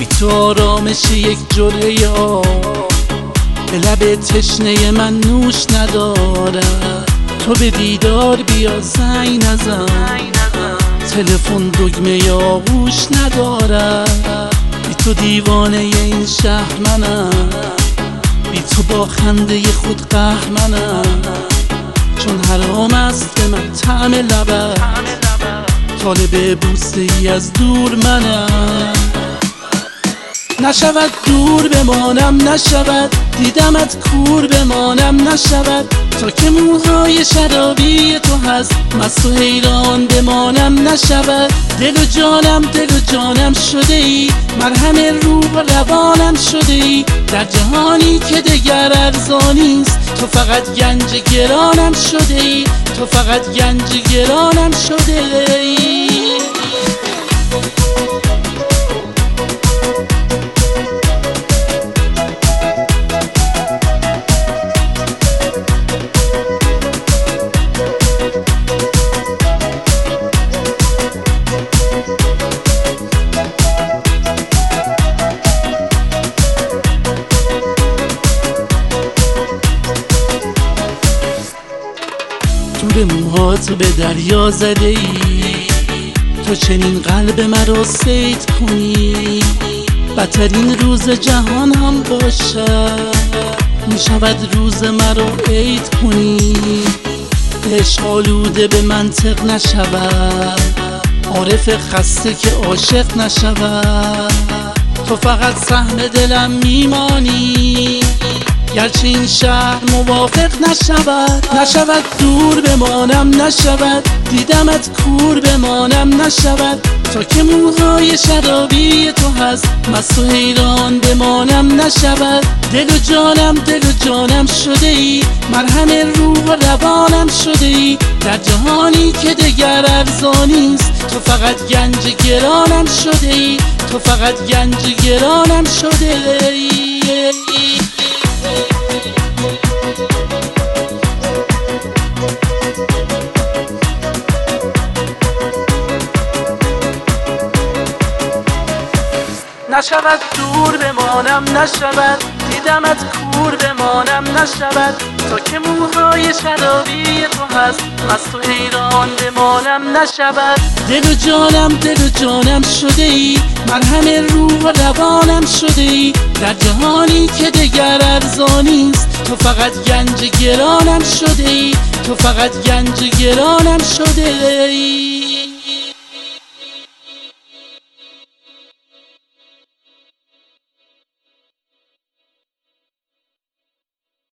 بی تو آرامش یک جرعه آب به لب تشنه من نوش ندارد. تو به دیدار بیا زنگ نزن، تلفن دگمه آغوش ندارد. بی تو دیوانه این شهر منم، بی تو با خنده خود قهرمنم. چون حرام است به من طعم لبت، طالب بوسه ای از دور منم. نشود دور بمانم، نشود دیدمت کور بمانم، نشود تا که موهای شرابی تو هست مست و حیران بمانم، نشود دل و جانم شده ای، مرهم روح و روانم شده ای. در جهانی که دگر ارزانیست تو فقط گنج گرانم شده ای، تو فقط گنج گرانم شده ای. دور موهات به دریا زده ای، تو چنین قلب مرا صید کنی. بدترین روز جهان هم باشد، میشود روز مرا عید کنی. عشق آلوده به منطق نشود، عارف خسته که عاشق نشود. تو فقط سهم دلم میمانی، گرچه این شهر موافق نشود. نشود دور بمانم، نشود دیدمت کور بمانم، نشود تا که موهای شرابی تو هست مست و حیران بمانم، نشود دل و جانم شده ای، مرهم روح و روانم شده ای. در جهانی که دگر ارزانیست تو فقط گنج گرانم شده ای، تو فقط گنج گرانم شده ای. نشود دور بمانم، نشود دیدمت کور بمانم، نشود تا که موهای شرابی تو هست مست و حیران بمانم، نشود دل و جانم شده ای، مرهم روح و روانم شده ای. در جهانی که دگر ارزانیست تو فقط گنج گرانم شده ای، تو فقط گنج گرانم شده ای.